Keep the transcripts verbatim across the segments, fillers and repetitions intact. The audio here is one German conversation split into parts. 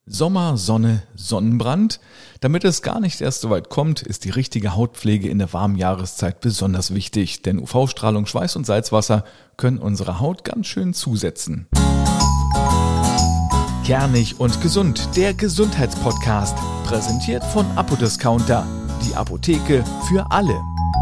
Sommer, Sonne, Sonnenbrand. Damit es gar nicht erst so weit kommt, ist die richtige Hautpflege in der warmen Jahreszeit besonders wichtig, denn U V-Strahlung, Schweiß und Salzwasser können unserer Haut ganz schön zusetzen. Kernig und gesund, der Gesundheitspodcast, präsentiert von Apodiscounter, die Apotheke für alle.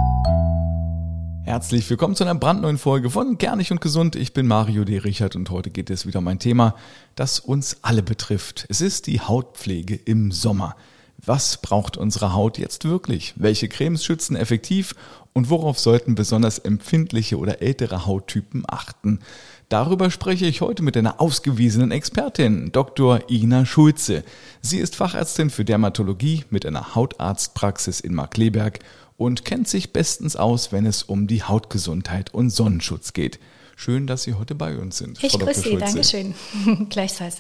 Herzlich willkommen zu einer brandneuen Folge von Kernig und Gesund. Ich bin Mario D. Richard und heute geht es wieder um ein Thema, das uns alle betrifft. Es ist die Hautpflege im Sommer. Was braucht unsere Haut jetzt wirklich? Welche Cremes schützen effektiv und worauf sollten besonders empfindliche oder ältere Hauttypen achten? Darüber spreche ich heute mit einer ausgewiesenen Expertin, Doktor Ina Schulze. Sie ist Fachärztin für Dermatologie mit einer Hautarztpraxis in Markkleeberg und kennt sich bestens aus, wenn es um die Hautgesundheit und Sonnenschutz geht. Schön, dass Sie heute bei uns sind, ich Frau Doktor Schulze. Ich grüße Sie, Dankeschön. Gleichfalls.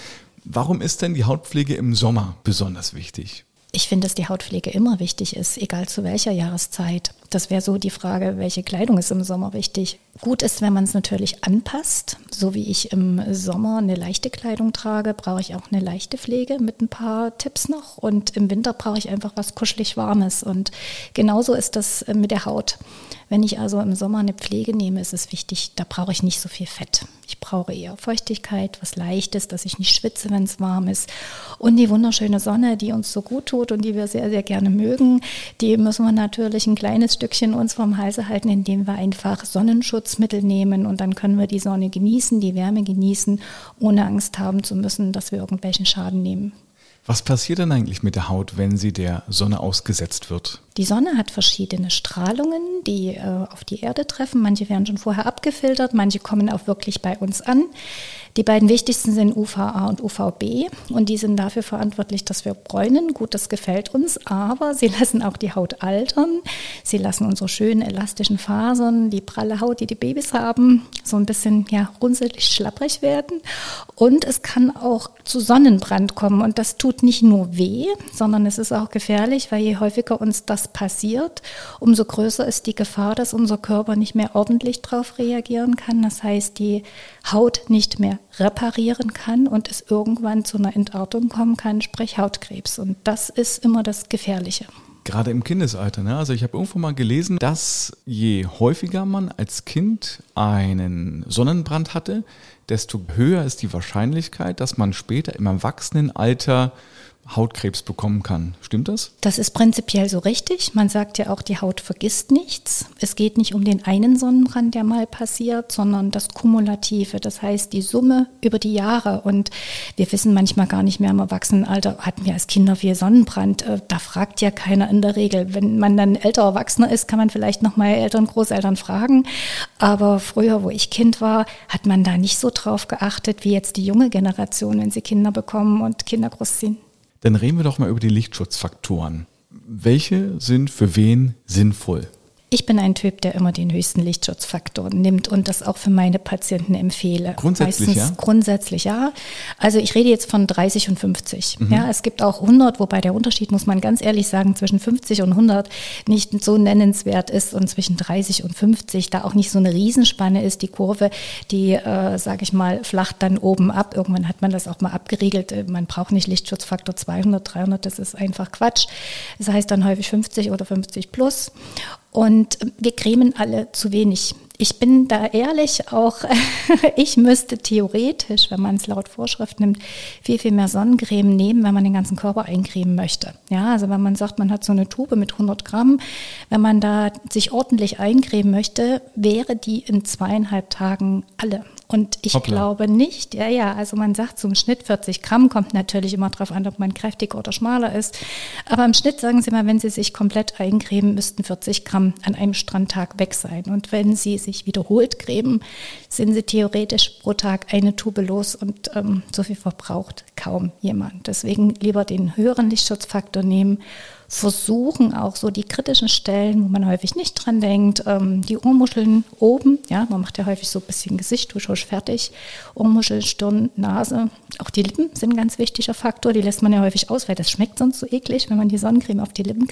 Warum ist denn die Hautpflege im Sommer besonders wichtig? Ich finde, dass die Hautpflege immer wichtig ist, egal zu welcher Jahreszeit. Das wäre so die Frage, welche Kleidung ist im Sommer wichtig. Gut ist, wenn man es natürlich anpasst. So wie ich im Sommer eine leichte Kleidung trage, brauche ich auch eine leichte Pflege mit ein paar Tipps noch. Und im Winter brauche ich einfach was kuschelig Warmes. Und genauso ist das mit der Haut. Wenn ich also im Sommer eine Pflege nehme, ist es wichtig, da brauche ich nicht so viel Fett. Ich brauche eher Feuchtigkeit, was Leichtes, dass ich nicht schwitze, wenn es warm ist. Und die wunderschöne Sonne, die uns so gut tut und die wir sehr, sehr gerne mögen, die müssen wir natürlich ein kleines Stückchen uns vom Halse halten, indem wir einfach Sonnenschutzmittel nehmen. Und dann können wir die Sonne genießen, die Wärme genießen, ohne Angst haben zu müssen, dass wir irgendwelchen Schaden nehmen. Was passiert denn eigentlich mit der Haut, wenn sie der Sonne ausgesetzt wird? Die Sonne hat verschiedene Strahlungen, die äh, auf die Erde treffen. Manche werden schon vorher abgefiltert, manche kommen auch wirklich bei uns an. Die beiden wichtigsten sind U V A und U V B und die sind dafür verantwortlich, dass wir bräunen. Gut, das gefällt uns, aber sie lassen auch die Haut altern. Sie lassen unsere schönen elastischen Fasern, die pralle Haut, die die Babys haben, so ein bisschen ja, runzelig, schlapprig werden. Und es kann auch zu Sonnenbrand kommen und das tut nicht nur weh, sondern es ist auch gefährlich, weil je häufiger uns das passiert, umso größer ist die Gefahr, dass unser Körper nicht mehr ordentlich darauf reagieren kann. Das heißt, die Haut nicht mehr reparieren kann und es irgendwann zu einer Entartung kommen kann, sprich Hautkrebs. Und das ist immer das Gefährliche. Gerade im Kindesalter, ne? Also ich habe irgendwo mal gelesen, dass je häufiger man als Kind einen Sonnenbrand hatte, desto höher ist die Wahrscheinlichkeit, dass man später im Erwachsenenalter Hautkrebs bekommen kann. Stimmt das? Das ist prinzipiell so richtig. Man sagt ja auch, die Haut vergisst nichts. Es geht nicht um den einen Sonnenbrand, der mal passiert, sondern das Kumulative. Das heißt, die Summe über die Jahre. Und wir wissen manchmal gar nicht mehr im Erwachsenenalter, hatten wir als Kinder viel Sonnenbrand. Da fragt ja keiner in der Regel. Wenn man dann älter Erwachsener ist, kann man vielleicht noch mal Eltern, Großeltern fragen. Aber früher, wo ich Kind war, hat man da nicht so drauf geachtet, wie jetzt die junge Generation, wenn sie Kinder bekommen und Kinder großziehen. Dann reden wir doch mal über die Lichtschutzfaktoren. Welche sind für wen sinnvoll? Ich bin ein Typ, der immer den höchsten Lichtschutzfaktor nimmt und das auch für meine Patienten empfehle. Grundsätzlich, Meistens, ja? Grundsätzlich, ja. Also ich rede jetzt von dreißig und fünfzig. Mhm. Ja, es gibt auch hundert, wobei der Unterschied, muss man ganz ehrlich sagen, zwischen fünfzig und hundert nicht so nennenswert ist und zwischen dreißig und fünfzig da auch nicht so eine Riesenspanne ist. Die Kurve, die, äh, sage ich mal, flacht dann oben ab. Irgendwann hat man das auch mal abgeriegelt. Man braucht nicht Lichtschutzfaktor zweihundert, dreihundert, das ist einfach Quatsch. Das heißt dann häufig fünfzig oder fünfzig plus. Und wir cremen alle zu wenig. Ich bin da ehrlich, auch ich müsste theoretisch, wenn man es laut Vorschrift nimmt, viel, viel mehr Sonnencreme nehmen, wenn man den ganzen Körper eincremen möchte. Ja, also wenn man sagt, man hat so eine Tube mit hundert Gramm, wenn man da sich ordentlich eincremen möchte, wäre die in zweieinhalb Tagen alle. Und ich Hoppla. glaube nicht, ja, ja, also man sagt zum Schnitt vierzig Gramm, kommt natürlich immer darauf an, ob man kräftiger oder schmaler ist. Aber im Schnitt, sagen Sie mal, wenn Sie sich komplett eincremen, müssten vierzig Gramm an einem Strandtag weg sein. Und wenn Sie sich wiederholt cremen, sind Sie theoretisch pro Tag eine Tube los und ähm, so viel verbraucht kaum jemand. Deswegen lieber den höheren Lichtschutzfaktor nehmen. Versuchen auch so die kritischen Stellen, wo man häufig nicht dran denkt, ähm, die Ohrmuscheln oben, ja, man macht ja häufig so ein bisschen Gesicht, tusch, husch, fertig, Ohrmuschel, Stirn, Nase, auch die Lippen sind ein ganz wichtiger Faktor, die lässt man ja häufig aus, weil das schmeckt sonst so eklig, wenn man die Sonnencreme auf die Lippen kriegt.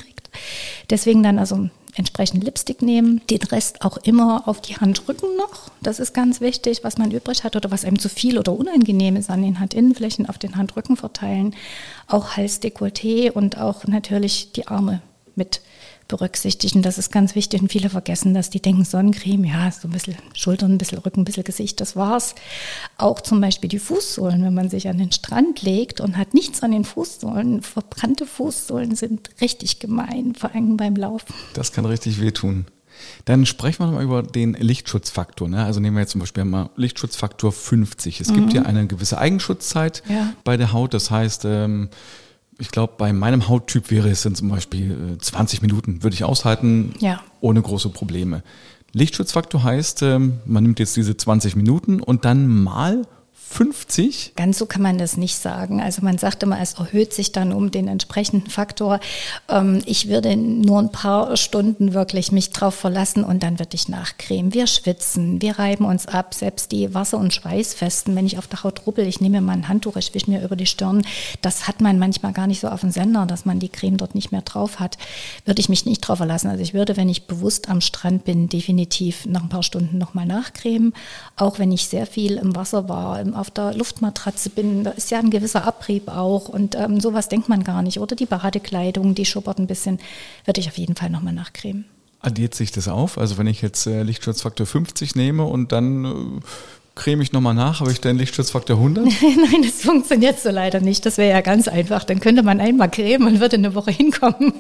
Deswegen dann also entsprechend Lipstick nehmen, den Rest auch immer auf die Handrücken noch. Das ist ganz wichtig, was man übrig hat oder was einem zu viel oder unangenehm ist an den Handinnenflächen auf den Handrücken verteilen. Auch Halsdekolleté und auch natürlich die Arme mit berücksichtigen. Das ist ganz wichtig und viele vergessen das. Die denken Sonnencreme, ja, so ein bisschen Schultern, ein bisschen Rücken, ein bisschen Gesicht, das war's. Auch zum Beispiel die Fußsohlen, wenn man sich an den Strand legt und hat nichts an den Fußsohlen. Verbrannte Fußsohlen sind richtig gemein, vor allem beim Laufen. Das kann richtig wehtun. Dann sprechen wir mal über den Lichtschutzfaktor. Ne? Also nehmen wir jetzt zum Beispiel mal Lichtschutzfaktor fünfzig. Es mhm. gibt ja eine gewisse Eigenschutzzeit ja. bei der Haut. Das heißt, ähm, ich glaube, bei meinem Hauttyp wäre es dann zum Beispiel zwanzig Minuten, würde ich aushalten, ja. ohne große Probleme. Lichtschutzfaktor heißt, man nimmt jetzt diese zwanzig Minuten und dann mal fünfzig? Ganz so kann man das nicht sagen. Also man sagt immer, es erhöht sich dann um den entsprechenden Faktor. Ich würde nur ein paar Stunden wirklich mich drauf verlassen und dann würde ich nachcremen. Wir schwitzen, wir reiben uns ab, selbst die Wasser- und Schweißfesten, wenn ich auf der Haut rubbel, ich nehme mal ein Handtuch, ich wische mir über die Stirn, das hat man manchmal gar nicht so auf dem Sender, dass man die Creme dort nicht mehr drauf hat, würde ich mich nicht drauf verlassen. Also ich würde, wenn ich bewusst am Strand bin, definitiv nach ein paar Stunden nochmal nachcremen, auch wenn ich sehr viel im Wasser war, im auf der Luftmatratze bin, da ist ja ein gewisser Abrieb auch und ähm, sowas denkt man gar nicht. Oder die Badekleidung, die schuppert ein bisschen, würde ich auf jeden Fall nochmal nachcremen. Addiert sich das auf? Also wenn ich jetzt äh, Lichtschutzfaktor fünfzig nehme und dann äh, creme ich nochmal nach, habe ich dann Lichtschutzfaktor hundert? Nein, das funktioniert so leider nicht. Das wäre ja ganz einfach. Dann könnte man einmal cremen und würde eine Woche hinkommen.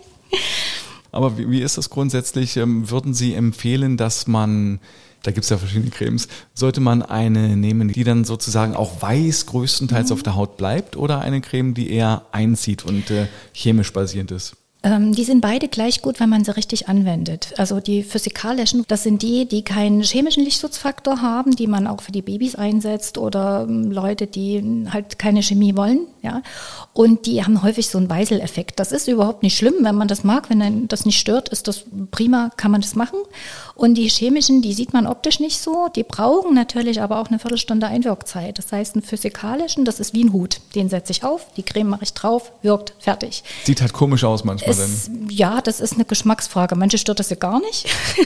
Aber wie, wie ist das grundsätzlich? Ähm, würden Sie empfehlen, dass man... Da gibt es ja verschiedene Cremes. Sollte man eine nehmen, die dann sozusagen auch weiß größtenteils mhm. auf der Haut bleibt oder eine Creme, die eher einzieht und äh, chemisch basierend ist? Ähm, die sind beide gleich gut, wenn man sie richtig anwendet. Also die physikalischen, das sind die, die keinen chemischen Lichtschutzfaktor haben, die man auch für die Babys einsetzt oder ähm, Leute, die halt keine Chemie wollen. Ja. Und die haben häufig so einen Weiseleffekt. Das ist überhaupt nicht schlimm, wenn man das mag. Wenn einen das nicht stört, ist das prima, kann man das machen. Und die chemischen, die sieht man optisch nicht so. Die brauchen natürlich aber auch eine Viertelstunde Einwirkzeit. Das heißt, einen physikalischen, das ist wie ein Hut. Den setze ich auf, die Creme mache ich drauf, wirkt, fertig. Sieht halt komisch aus manchmal. Es, ja, das ist eine Geschmacksfrage. Manche stört das ja gar nicht.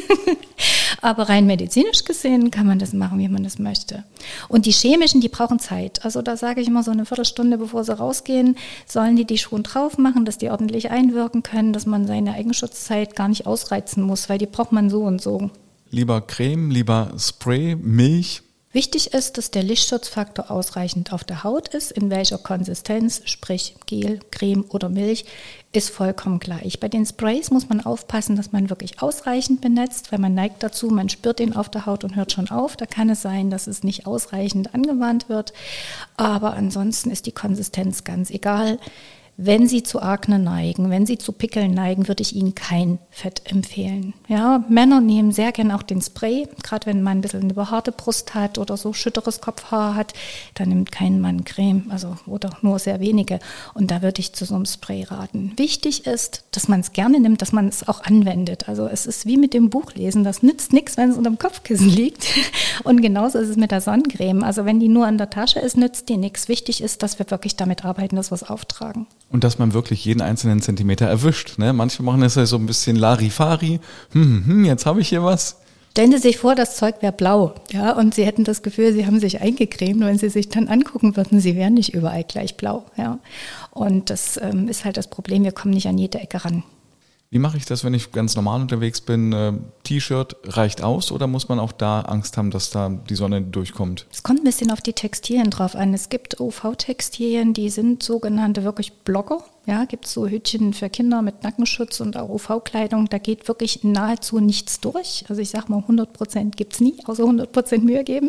Aber rein medizinisch gesehen kann man das machen, wie man das möchte. Und die chemischen, die brauchen Zeit. Also da sage ich immer so eine Viertelstunde, bevor sie rausgehen, sollen die die schon drauf machen, dass die ordentlich einwirken können, dass man seine Eigenschutzzeit gar nicht ausreizen muss, weil die braucht man so und so. Lieber Creme, lieber Spray, Milch? Wichtig ist, dass der Lichtschutzfaktor ausreichend auf der Haut ist. In welcher Konsistenz, sprich Gel, Creme oder Milch, ist vollkommen gleich. Bei den Sprays muss man aufpassen, dass man wirklich ausreichend benetzt, weil man neigt dazu, man spürt ihn auf der Haut und hört schon auf. Da kann es sein, dass es nicht ausreichend angewandt wird. Aber ansonsten ist die Konsistenz ganz egal. Wenn Sie zu Akne neigen, wenn Sie zu Pickeln neigen, würde ich Ihnen kein Fett empfehlen. Ja, Männer nehmen sehr gern auch den Spray, gerade wenn man ein bisschen eine behaarte Brust hat oder so schütteres Kopfhaar hat, dann nimmt kein Mann Creme, also oder nur sehr wenige. Und da würde ich zu so einem Spray raten. Wichtig ist, dass man es gerne nimmt, dass man es auch anwendet. Also es ist wie mit dem Buchlesen, das nützt nichts, wenn es unter dem Kopfkissen liegt. Und genauso ist es mit der Sonnencreme. Also wenn die nur an der Tasche ist, nützt die nichts. Wichtig ist, dass wir wirklich damit arbeiten, dass wir es auftragen. Und dass man wirklich jeden einzelnen Zentimeter erwischt. Ne? Manche machen das ja so ein bisschen Larifari. Hm, hm, jetzt habe ich hier was. Stellen Sie sich vor, das Zeug wäre blau, ja, und Sie hätten das Gefühl, Sie haben sich eingecremt. Wenn Sie sich dann angucken würden, Sie wären nicht überall gleich blau, ja. Und das ähm, ist halt das Problem, wir kommen nicht an jede Ecke ran. Wie mache ich das, wenn ich ganz normal unterwegs bin? Äh, T-Shirt reicht aus oder muss man auch da Angst haben, dass da die Sonne durchkommt? Es kommt ein bisschen auf die Textilien drauf an. Es gibt U V-Textilien, die sind sogenannte wirklich Blocker. Ja, gibt es so Hütchen für Kinder mit Nackenschutz und auch U V-Kleidung. Da geht wirklich nahezu nichts durch. Also ich sage mal, hundert Prozent gibt es nie, außer hundert Prozent Mühe geben.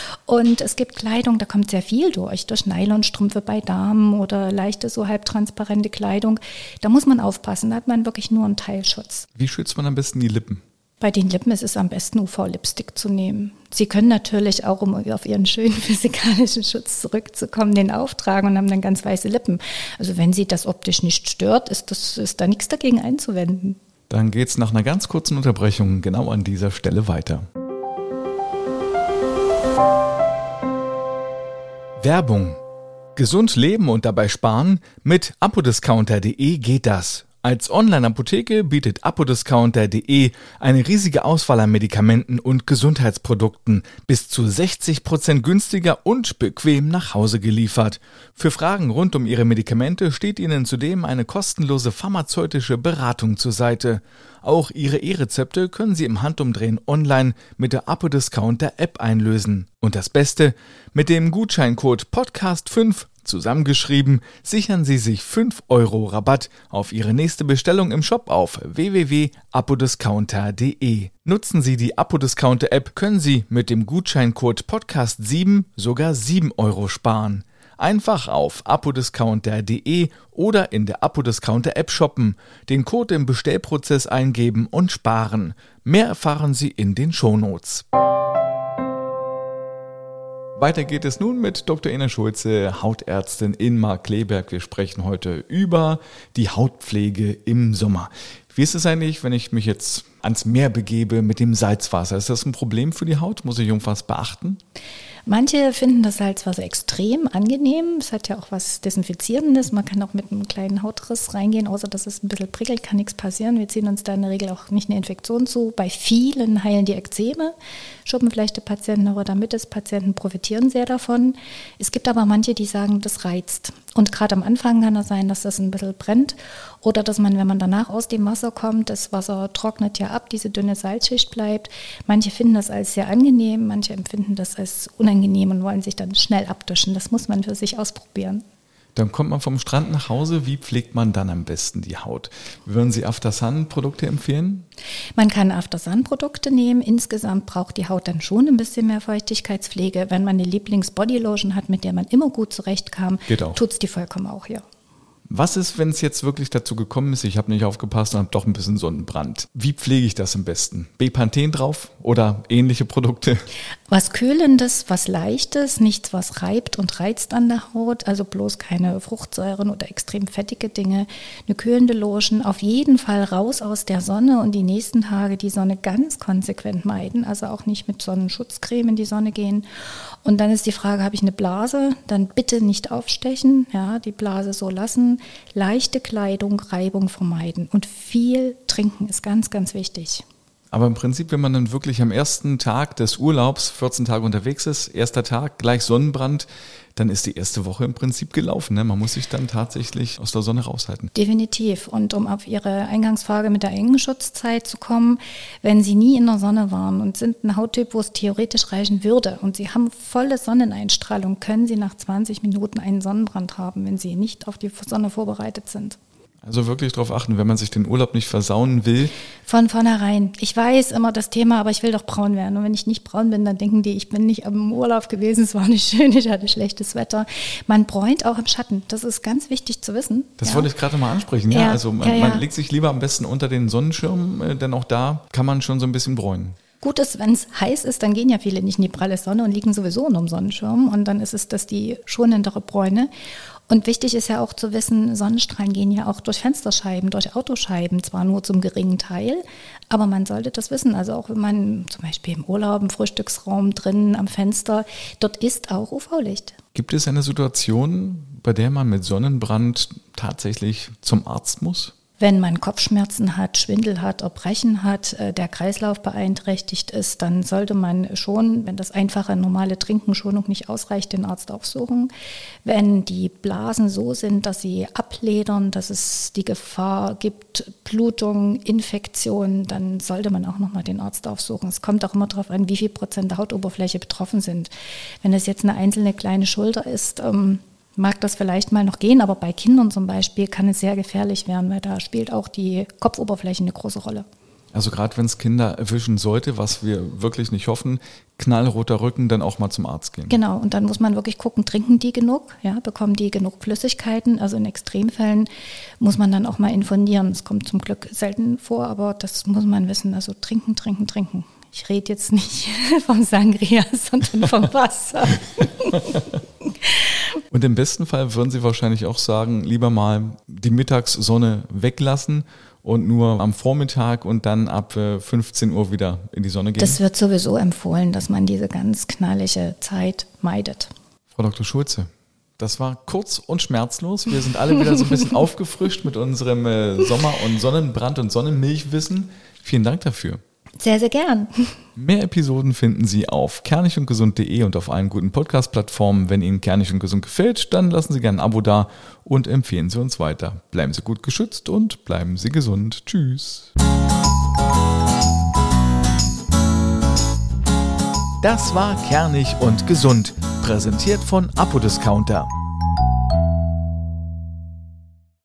Und es gibt Kleidung, da kommt sehr viel durch, durch Nylonstrümpfe bei Damen oder leichte, so halbtransparente Kleidung. Da muss man aufpassen, da hat man wirklich nur einen Teilschutz. Wie schützt man am besten die Lippen? Bei den Lippen ist es am besten, U V-Lipstick zu nehmen. Sie können natürlich auch, um auf Ihren schönen physikalischen Schutz zurückzukommen, den auftragen und haben dann ganz weiße Lippen. Also wenn Sie das optisch nicht stört, ist, das, ist da nichts dagegen einzuwenden. Dann geht's nach einer ganz kurzen Unterbrechung genau an dieser Stelle weiter. Werbung. Gesund leben und dabei sparen? Mit apodiscounter punkt de geht das. Als Online-Apotheke bietet apodiscounter punkt de eine riesige Auswahl an Medikamenten und Gesundheitsprodukten, bis zu sechzig Prozent günstiger und bequem nach Hause geliefert. Für Fragen rund um Ihre Medikamente steht Ihnen zudem eine kostenlose pharmazeutische Beratung zur Seite. Auch Ihre E-Rezepte können Sie im Handumdrehen online mit der Apodiscounter-App einlösen. Und das Beste, mit dem Gutscheincode Podcast fünf zusammengeschrieben, sichern Sie sich fünf Euro Rabatt auf Ihre nächste Bestellung im Shop auf w w w punkt apodiscounter punkt de. Nutzen Sie die Apodiscounter-App, können Sie mit dem Gutscheincode Podcast sieben sogar sieben Euro sparen. Einfach auf apodiscounter punkt de oder in der Apodiscounter-App shoppen, den Code im Bestellprozess eingeben und sparen. Mehr erfahren Sie in den Shownotes. Weiter geht es nun mit Doktor Ena Schulze, Hautärztin in Markkleeberg. Wir sprechen heute über die Hautpflege im Sommer. Wie ist es eigentlich, wenn ich mich jetzt ans Meer begebe mit dem Salzwasser? Ist das ein Problem für die Haut? Muss ich irgendwas beachten? Manche finden das Salzwasser extrem angenehm. Es hat ja auch was Desinfizierendes. Man kann auch mit einem kleinen Hautriss reingehen, außer dass es ein bisschen prickelt, kann nichts passieren. Wir ziehen uns da in der Regel auch nicht eine Infektion zu. Bei vielen heilen die Ekzeme. Schuppenflechte-Patienten, Neurodermitis-Patienten profitieren sehr davon. Es gibt aber manche, die sagen, das reizt. Und gerade am Anfang kann es sein, dass das ein bisschen brennt oder dass man, wenn man danach aus dem Wasser kommt, das Wasser trocknet ja ab, diese dünne Salzschicht bleibt. Manche finden das als sehr angenehm, manche empfinden das als unangenehm und wollen sich dann schnell abduschen. Das muss man für sich ausprobieren. Dann kommt man vom Strand nach Hause. Wie pflegt man dann am besten die Haut? Würden Sie After-Sun-Produkte empfehlen? Man kann After-Sun-Produkte nehmen. Insgesamt braucht die Haut dann schon ein bisschen mehr Feuchtigkeitspflege. Wenn man eine Lieblings-Bodylotion hat, mit der man immer gut zurechtkam, tut es die vollkommen auch, ja. Was ist, wenn es jetzt wirklich dazu gekommen ist, ich habe nicht aufgepasst und habe doch ein bisschen Sonnenbrand? Wie pflege ich das am besten? Bepanthen drauf oder ähnliche Produkte? Was Kühlendes, was Leichtes, nichts, was reibt und reizt an der Haut, also bloß keine Fruchtsäuren oder extrem fettige Dinge. Eine kühlende Lotion, auf jeden Fall raus aus der Sonne und die nächsten Tage die Sonne ganz konsequent meiden, also auch nicht mit Sonnenschutzcreme in die Sonne gehen. Und dann ist die Frage, habe ich eine Blase? Dann bitte nicht aufstechen, ja, die Blase so lassen. Leichte Kleidung, Reibung vermeiden und viel trinken ist ganz, ganz wichtig. Aber im Prinzip, wenn man dann wirklich am ersten Tag des Urlaubs, vierzehn Tage unterwegs ist, erster Tag, gleich Sonnenbrand, dann ist die erste Woche im Prinzip gelaufen. Ne? Man muss sich dann tatsächlich aus der Sonne raushalten. Definitiv. Und um auf Ihre Eingangsfrage mit der engen Schutzzeit zu kommen, wenn Sie nie in der Sonne waren und sind ein Hauttyp, wo es theoretisch reichen würde und Sie haben volle Sonneneinstrahlung, können Sie nach zwanzig Minuten einen Sonnenbrand haben, wenn Sie nicht auf die Sonne vorbereitet sind. Also wirklich darauf achten, wenn man sich den Urlaub nicht versauen will. Von vornherein. Ich weiß immer das Thema, aber ich will doch braun werden. Und wenn ich nicht braun bin, dann denken die, ich bin nicht am Urlaub gewesen, es war nicht schön, ich hatte schlechtes Wetter. Man bräunt auch im Schatten. Das ist ganz wichtig zu wissen. Das ja. wollte ich gerade mal ansprechen. Ja, ja, also man, ja, ja. man legt sich lieber am besten unter den Sonnenschirm, denn auch da kann man schon so ein bisschen bräunen. Gut ist, wenn es heiß ist, dann gehen ja viele nicht in die pralle Sonne und liegen sowieso unterm Sonnenschirm. Und dann ist es, dass die schonendere Bräune. Und wichtig ist ja auch zu wissen, Sonnenstrahlen gehen ja auch durch Fensterscheiben, durch Autoscheiben, zwar nur zum geringen Teil, aber man sollte das wissen. Also auch wenn man zum Beispiel im Urlaub, im Frühstücksraum, drinnen am Fenster, dort ist auch U V-Licht. Gibt es eine Situation, bei der man mit Sonnenbrand tatsächlich zum Arzt muss? Wenn man Kopfschmerzen hat, Schwindel hat, Erbrechen hat, der Kreislauf beeinträchtigt ist, dann sollte man schon, wenn das einfache, normale Trinkenschonung nicht ausreicht, den Arzt aufsuchen. Wenn die Blasen so sind, dass sie abledern, dass es die Gefahr gibt, Blutung, Infektion, dann sollte man auch nochmal den Arzt aufsuchen. Es kommt auch immer darauf an, wie viel Prozent der Hautoberfläche betroffen sind. Wenn es jetzt eine einzelne kleine Schulter ist, ähm, mag das vielleicht mal noch gehen, aber bei Kindern zum Beispiel kann es sehr gefährlich werden, weil da spielt auch die Kopfoberfläche eine große Rolle. Also gerade wenn es Kinder erwischen sollte, was wir wirklich nicht hoffen, knallroter Rücken, dann auch mal zum Arzt gehen. Genau, und dann muss man wirklich gucken, trinken die genug, ja, bekommen die genug Flüssigkeiten. Also in Extremfällen muss man dann auch mal infundieren. Das kommt zum Glück selten vor, aber das muss man wissen. Also trinken, trinken, trinken. Ich rede jetzt nicht vom Sangria, sondern vom Wasser. Und im besten Fall würden Sie wahrscheinlich auch sagen, lieber mal die Mittagssonne weglassen und nur am Vormittag und dann ab fünfzehn Uhr wieder in die Sonne gehen? Das wird sowieso empfohlen, dass man diese ganz knallige Zeit meidet. Frau Doktor Schulze, Das war kurz und schmerzlos. Wir sind alle wieder so ein bisschen aufgefrischt mit unserem äh, Sommer- und Sonnenbrand- und Sonnenmilchwissen. Vielen Dank dafür. Sehr, sehr gern. Mehr Episoden finden Sie auf kernigundgesund punkt de und auf allen guten Podcast-Plattformen. Wenn Ihnen Kernig und Gesund gefällt, dann lassen Sie gerne ein Abo da und empfehlen Sie uns weiter. Bleiben Sie gut geschützt und bleiben Sie gesund. Tschüss. Das war Kernig und Gesund, präsentiert von Apodiscounter.